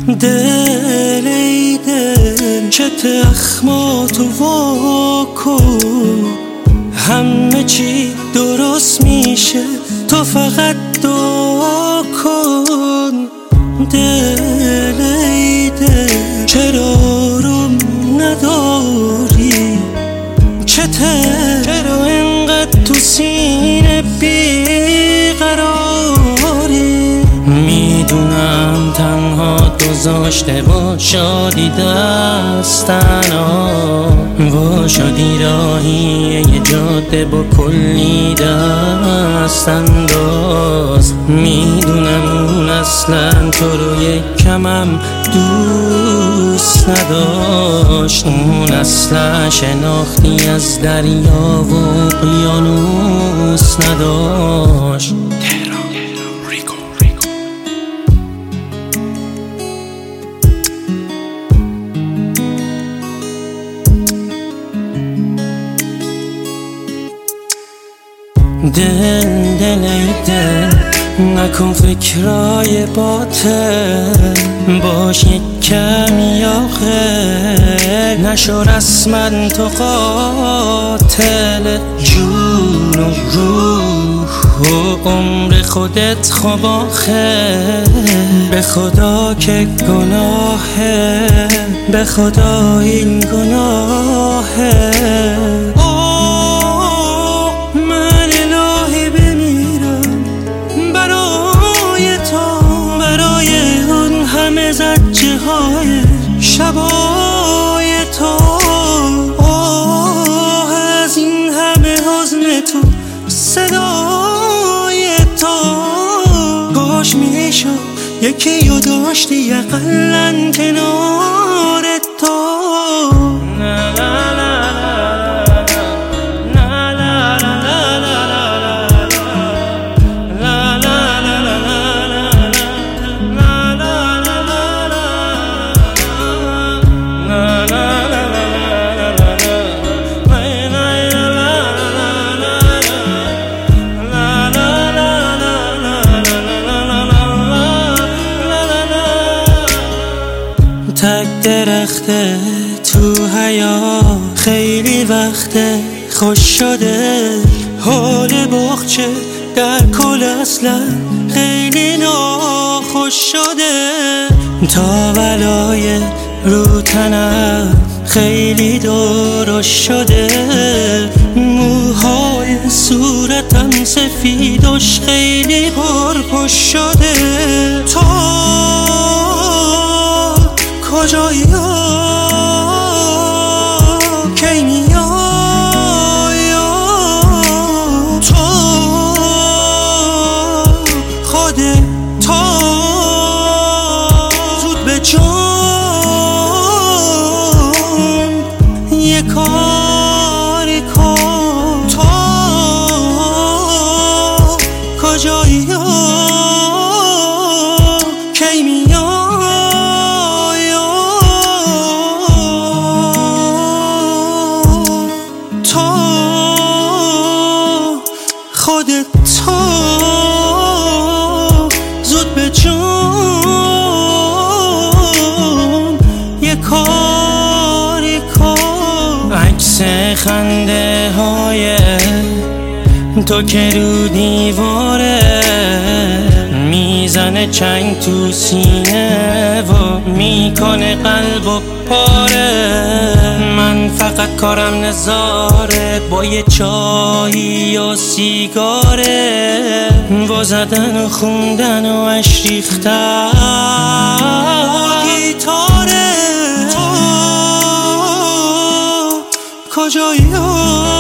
دل ای دل چه تخماتو واکن، همه چی درست میشه تو فقط دعا کن. دل ای دل چرا آروم نداری، چرا اینقدر تو سینه بیقراری؟ میدونم تنها گذاشته با شادی دستنا، و شادی راهیه یه جاده با کلی دست انداز. میدونم اون اصلا تو رو یک کمم دوست نداشت، اون اصلا شناختی از دریا و اقیانوس نداشت. دل ای دل نکن فکرای باطل، باش یک کمی آخر، نشو رسما تو قاتل جون و روح و عمر خودت خواب آخر. به خدا که گناهه، به خدا این گناهه. زجه های شبای تو، از این همه حزن تو صدای تو، کاش میشد یکی رو داشتی اقلن کنار تو. تک درخته تو حیا خیلی وقته خوش شده، حال بخچه در کل اصلا خیلی ناخوش شده. تا ولای رو تنم خیلی درشت شده، موهای صورتم سفیدش خیلی پرپشت شده. تو کجایی کی میای؟ تو خودت تو زود به جون یه کاری کن. تو کجایی کی میای؟ خودت تو زود به جون یه کاری کن. عکس خنده های تو که رو دیواره میزنه چنگ تو سینه و میکنه قلب و پاره. من فقط کارم نظاره با یه چایی و سیگاره، با زدن و خوندن و عشق ریختن گیتاره. تو کجایی